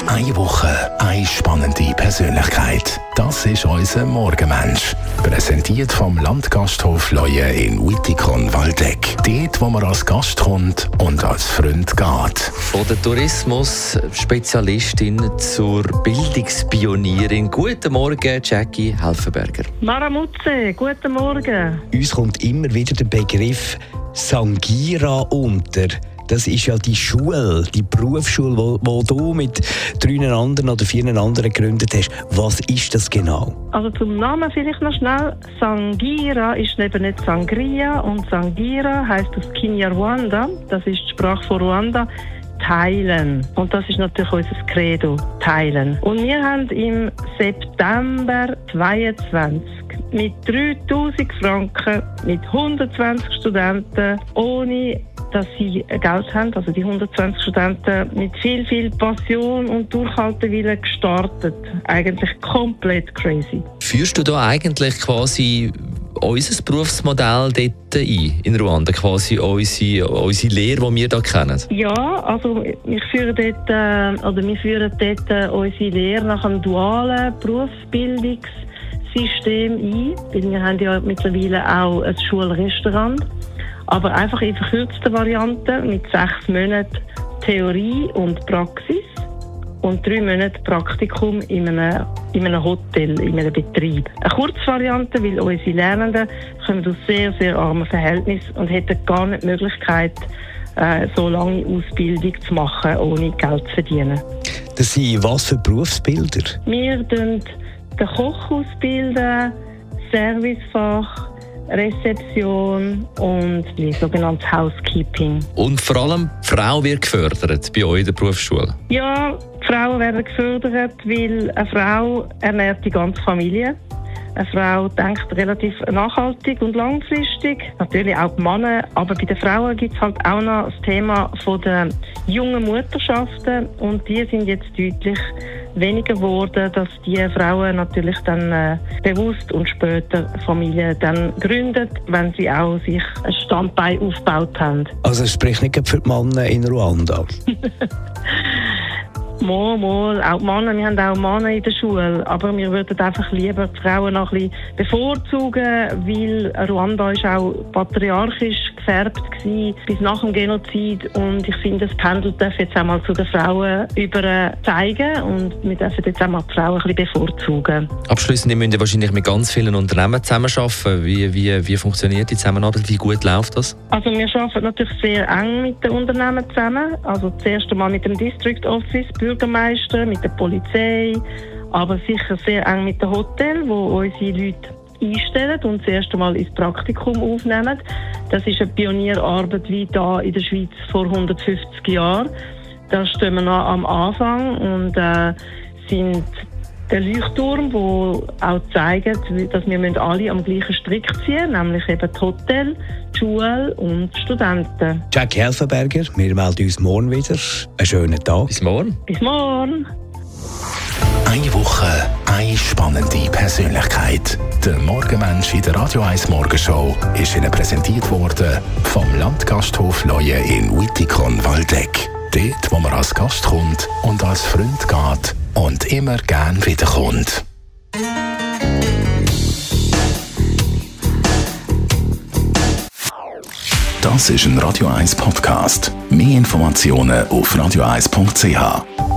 Eine Woche, eine spannende Persönlichkeit. Das ist unser Morgenmensch. Präsentiert vom Landgasthof Leue in Wittikon-Waldeck. Dort, wo man als Gast kommt und als Freund geht. Von der Tourismus-Spezialistin zur Bildungspionierin. Guten Morgen, Jackie Helfenberger. Maramutze, guten Morgen. Uns kommt immer wieder der Begriff Sangira unter. Das ist ja die Schule, die Berufsschule, die du mit 3 anderen oder 4 anderen gegründet hast. Was ist das genau? Also zum Namen vielleicht noch schnell. Sangira ist eben nicht Sangria und Sangira heisst aus Kinyarwanda, das ist die Sprache von Ruanda, teilen. Und das ist natürlich unser Credo, teilen. Und wir haben im September 2022 mit 3000 Franken, mit 120 Studenten, ohne dass sie Geld haben, also die 120 Studenten, mit viel, viel Passion und Durchhaltewillen gestartet. Eigentlich komplett crazy. Führst du da eigentlich quasi unser Berufsmodell dort ein, in Ruanda, quasi unsere Lehre, die wir hier kennen? Ja, also wir führen dort unsere Lehre nach einem dualen Berufsbildungssystem ein, weil wir haben ja mittlerweile auch ein Schulrestaurant. Aber einfach in verkürzter Variante mit 6 Monaten Theorie und Praxis und 3 Monate Praktikum in einem Hotel, in einem Betrieb. Eine Kurzvariante, weil unsere Lernenden kommen aus sehr, sehr armen Verhältnissen und hätten gar nicht die Möglichkeit, so lange Ausbildung zu machen, ohne Geld zu verdienen. Das sind was für Berufsbilder? Wir bilden den Koch ausbilden, Servicefach, Rezeption und die sogenannte Housekeeping. Und vor allem die Frau wird gefördert bei euch in der Berufsschule? Ja, die Frauen werden gefördert, weil eine Frau ernährt die ganze Familie. Eine Frau denkt relativ nachhaltig und langfristig. Natürlich auch die Männer, aber bei den Frauen gibt es halt auch noch das Thema von der jungen Mutterschaften und die sind jetzt deutlich weniger geworden, dass die Frauen natürlich dann bewusst und später Familie dann gründen, wenn sie auch sich ein Standbein aufgebaut haben. Also es spricht nicht für die Männer in Ruanda? Mal, auch die Männer, wir haben auch Männer in der Schule, aber wir würden einfach lieber die Frauen noch ein bisschen bevorzugen, weil Ruanda ist auch patriarchisch gefärbt gewesen, bis nach dem Genozid und ich finde, das Pendel darf jetzt auch mal zu den Frauen über zeigen und wir dürfen jetzt auch mal die Frauen ein bisschen bevorzugen. Abschliessend müssen wir wahrscheinlich mit ganz vielen Unternehmen zusammenarbeiten. Wie funktioniert die Zusammenarbeit? Wie gut läuft das? Also wir arbeiten natürlich sehr eng mit den Unternehmen zusammen, also zuerst einmal mit dem District Office, Bürgermeister, mit der Polizei, aber sicher sehr eng mit dem Hotel, wo unsere Leute einstellen und das erste Mal ins Praktikum aufnehmen. Das ist eine Pionierarbeit wie da in der Schweiz vor 150 Jahren. Da stehen wir noch am Anfang und sind der Leuchtturm, der auch zeigt, dass wir alle am gleichen Strick ziehen, nämlich eben das Hotel, die Schule und die Studenten. Jackie Helfenberger, wir melden uns morgen wieder. Einen schönen Tag. Bis morgen. Bis morgen. Eine Woche, eine spannende Persönlichkeit. Der Morgenmensch in der Radio 1 Morgenshow ist Ihnen präsentiert worden vom Landgasthof Leue in Wittikon-Waldeck. Dort, wo man als Gast kommt und als Freund geht und immer gern wiederkommt. Das ist ein Radio 1 Podcast. Mehr Informationen auf radio1.ch.